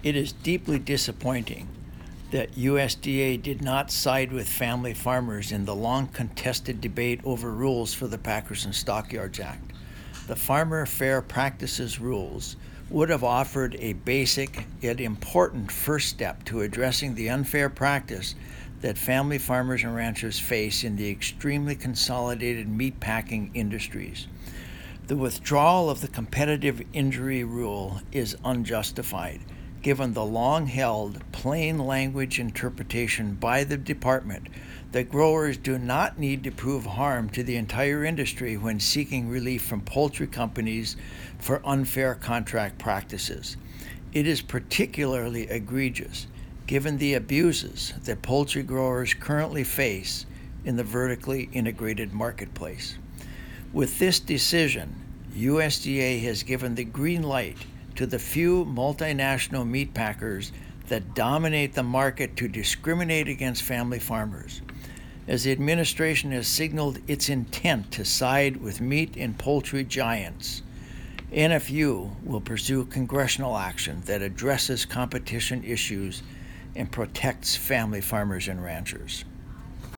It is deeply disappointing that USDA did not side with family farmers in the long contested debate over rules for the Packers and Stockyards Act. The Farmer Fair Practices rules would have offered a basic yet important first step to addressing the unfair practice that family farmers and ranchers face in the extremely consolidated meatpacking industries. The withdrawal of the competitive injury rule is unjustified, given the long-held plain language interpretation by the department that growers do not need to prove harm to the entire industry when seeking relief from poultry companies for unfair contract practices. It is particularly egregious given the abuses that poultry growers currently face in the vertically integrated marketplace. With this decision, USDA has given the green light to the few multinational meat packers that dominate the market to discriminate against family farmers. As the administration has signaled its intent to side with meat and poultry giants, NFU will pursue congressional action that addresses competition issues and protects family farmers and ranchers.